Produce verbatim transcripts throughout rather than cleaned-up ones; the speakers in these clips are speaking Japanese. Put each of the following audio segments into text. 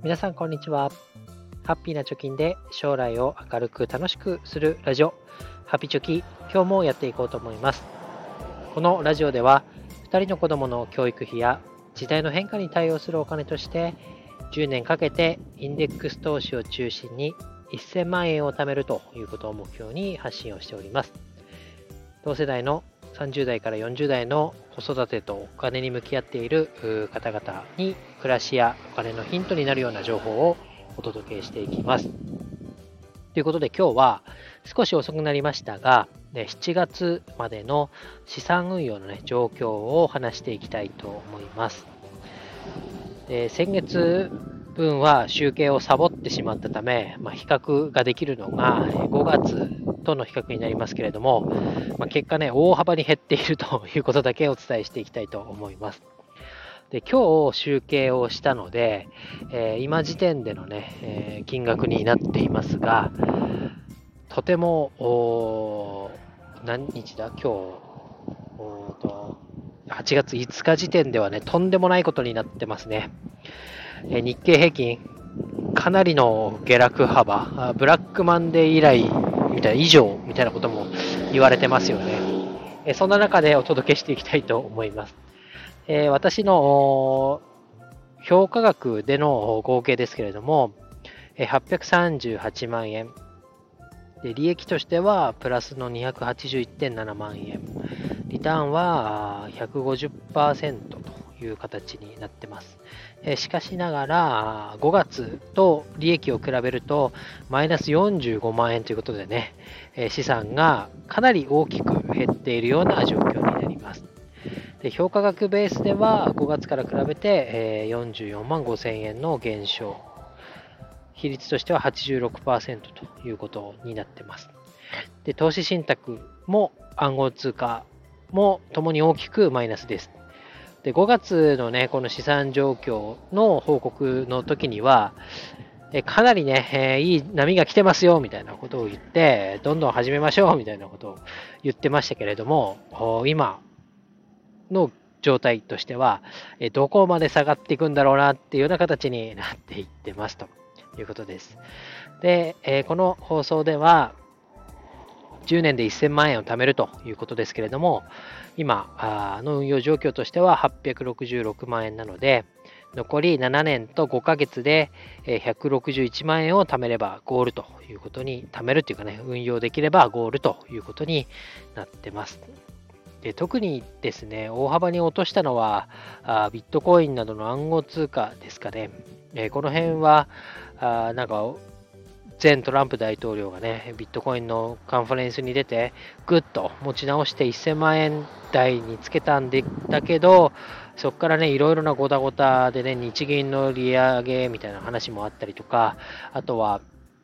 皆さんこんにちは。ハッピーな貯金で将来を明るく楽しくするラジオハピチョキ、今日もやっていこうと思います。このラジオではふたりの子どもの教育費や時代の変化に対応するお金としてじゅうねんかけてインデックス投資を中心にせんまんえんを貯めるということを目標に発信をしております。同世代のさんじゅう代からよんじゅう代の子育てとお金に向き合っている方々に暮らしやお金のヒントになるような情報をお届けしていきます。ということで今日は少し遅くなりましたが、しちがつまでの資産運用の、ね、状況を話していきたいと思います。で先月分は集計をサボってしまったため、まあ、比較ができるのがごがつとの比較になりますけれども、まあ、結果ね大幅に減っているということだけお伝えしていきたいと思います。で今日集計をしたので、えー、今時点でのね、えー、金額になっていますが、とても何日だ今日とはちがついつか時点ではねとんでもないことになってますね。えー、日経平均かなりの下落幅、ブラックマンデー以来みたいな以上みたいなことも言われてますよね。えー、そんな中でお届けしていきたいと思います。えー、私の評価額での合計ですけれども、はっぴゃくさんじゅうはちまんえんで、利益としてはプラスの にひゃくはちじゅういってんななまんえん、リターンは ひゃくごじゅっパーセント という形になってます。しかしながらごがつと利益を比べるとマイナスよんじゅうごまんえんということでね、資産がかなり大きく減っているような状況になります。で評価額ベースではごがつから比べてよんじゅうよんまんごせんえんの減少、比率としては はちじゅうろくパーセント ということになっています。で投資信託も暗号通貨もともに大きくマイナスです。でごがつのねこの資産状況の報告の時にはえかなりね、えー、いい波が来てますよみたいなことを言ってどんどん始めましょうみたいなことを言ってましたけれども、今の状態としてはえどこまで下がっていくんだろうなっていうような形になっていってますということです。で、えー、この放送ではじゅうねんでせんまんえんを貯めるということですけれども、今の運用状況としてははっぴゃくろくじゅうろくまんえんなので、残りななねんとごかげつでひゃくろくじゅういちまんえんを貯めればゴールということに、貯めるというかね、運用できればゴールということになってます。で特にですね、大幅に落としたのはあビットコインなどの暗号通貨ですかね。えこの辺はあなんか前トランプ大統領がね、ビットコインのカンファレンスに出て、ぐっと持ち直してせんまんえん台につけたんだけど、そこからね、いろいろなごたごたでね、日銀の利上げみたいな話もあったりとか、あとは、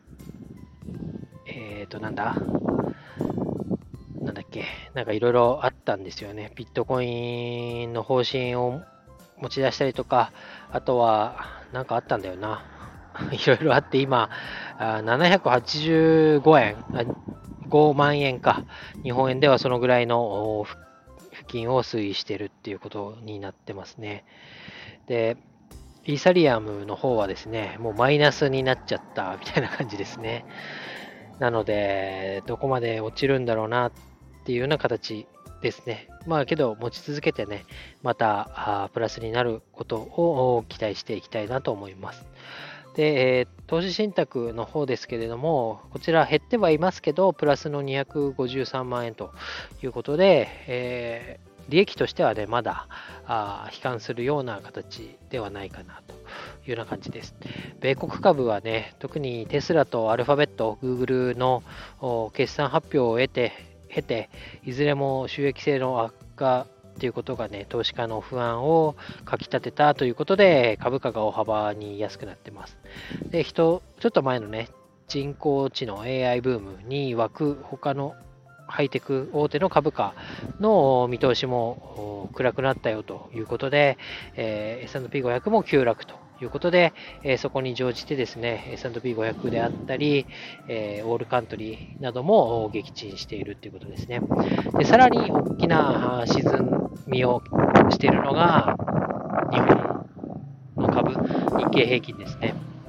えっと、なんだ、なんだっけ、なんかいろいろあったんですよね。ビットコインの方針を持ち出したりとか、あとは、なんかあったんだよな。いろいろあって今、ななひゃくはちじゅうごえん、ごまんえんか、日本円ではそのぐらいの付近を推移しているっていうことになってますね。で、イーサリアムの方はですね、もうマイナスになっちゃったみたいな感じですね。なので、どこまで落ちるんだろうなっていうような形ですね。まあけど持ち続けてね、またプラスになることを期待していきたいなと思います。で、えー、投資信託の方ですけれども、こちら減ってはいますけど、プラスのにひゃくごじゅうさんまんえんということで、えー、利益としてはね、まだあ悲観するような形ではないかなというような感じです。米国株はね、特にテスラとアルファベット、グーグルの決算発表を得て、経て、いずれも収益性の悪化ということがね、投資家の不安をかき立てたということで、株価が大幅に安くなってます。で、人、ちょっと前のね、人工知能 エーアイ ブームに沸く他のハイテク大手の株価の見通しも暗くなったよということで、えー、エスアンドピーごひゃく も急落ということで、えー、そこに乗じてですね、エスアンドピーごひゃく であったり、えー、オールカントリーなども撃沈しているということですね。で、さらに大きな沈みをしているのが日本の株、日経平均ですね。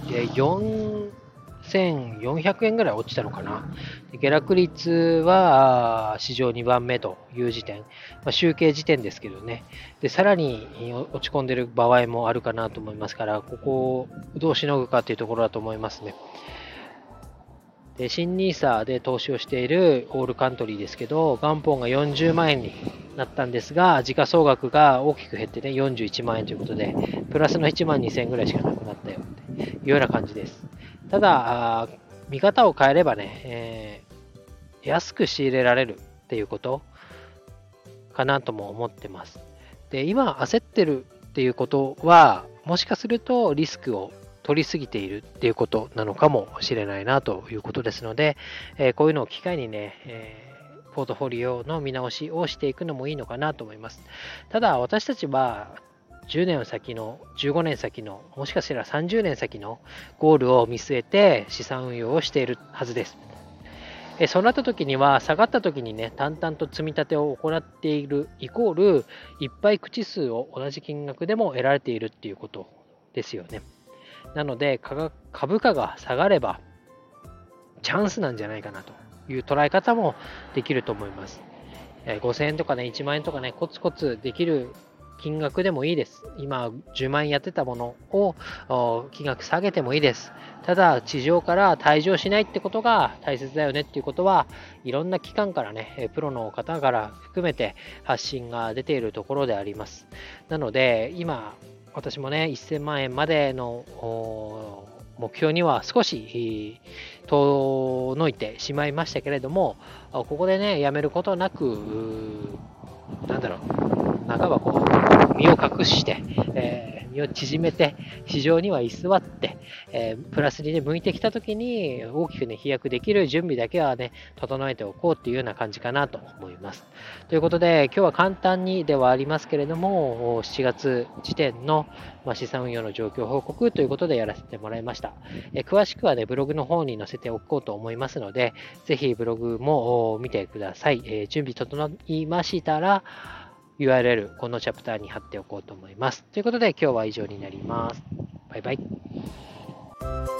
でよんせんよんひゃくえんぐらい落ちたのかな。で下落率は史上にばんめという時点、まあ、集計時点ですけどね。で、さらに落ち込んでる場合もあるかなと思いますから、ここをどうしのぐかというところだと思いますね。で新ニーサで投資をしているオールカントリーですけど、元本がよんじゅうまん円になったんですが、時価総額が大きく減ってね、よんじゅういちまん円ということで、プラスのいちまんにせんえんぐらいしかなくなったよっていうような感じです。ただ、見方を変えればね、えー、安く仕入れられるっていうことかなとも思ってます。で、今焦ってるっていうことは、もしかするとリスクを取りすぎているっていうことなのかもしれないなということですので、えー、こういうのを機会にね、えー、ポートフォリオの見直しをしていくのもいいのかなと思います。ただ、私たちはじゅうねん先の、じゅうごねん先の、もしかしたらさんじゅうねん先のゴールを見据えて資産運用をしているはずです。えそうなった時には、下がった時にね、淡々と積み立てを行っているイコール、いっぱい口数を同じ金額でも得られているっていうことですよね。なので、株価が下がれば、チャンスなんじゃないかなという捉え方もできると思います。ごせんえんとかね、いちまん円とかね、コツコツできる金額でもいいです。今、じゅうまん円やってたものを金額下げてもいいです。ただ、地上から退場しないってことが大切だよねっていうことは、いろんな機関からね、プロの方から含めて発信が出ているところであります。なので、今、私もね、せんまん円までの目標には少し遠のいてしまいましたけれども、ここでね、やめることなく、なんだろう、半ばこう、身を隠して、えー、身を縮めて、市場には居座って、えー、プラスに、ね、向いてきたときに、大きくね、飛躍できる準備だけはね、整えておこうっていうような感じかなと思います。ということで、今日は簡単にではありますけれども、しちがつ時点の、まあ、資産運用の状況報告ということでやらせてもらいました。えー、詳しくはね、ブログの方に載せておこうと思いますので、ぜひブログも見てください。えー、準備整いましたら、ユーアールエル、このチャプターに貼っておこうと思います。ということで、今日は以上になります。バイバイ。